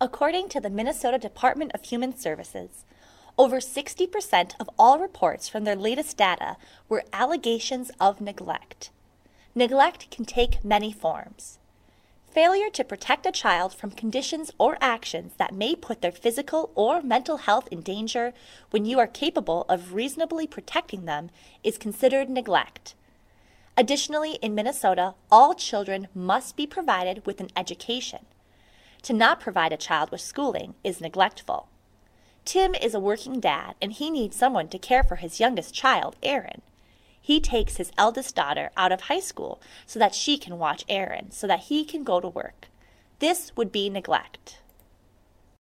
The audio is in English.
According to the Minnesota Department of Human Services, over 60% of all reports from their latest data were allegations of neglect. Neglect can take many forms. Failure to protect a child from conditions or actions that may put their physical or mental health in danger when you are capable of reasonably protecting them is considered neglect. Additionally, in Minnesota, all children must be provided with an education. To not provide a child with schooling is neglectful. Tim is a working dad, and he needs someone to care for his youngest child, Aaron. He takes his eldest daughter out of high school so that she can watch Aaron, so that he can go to work. This would be neglect.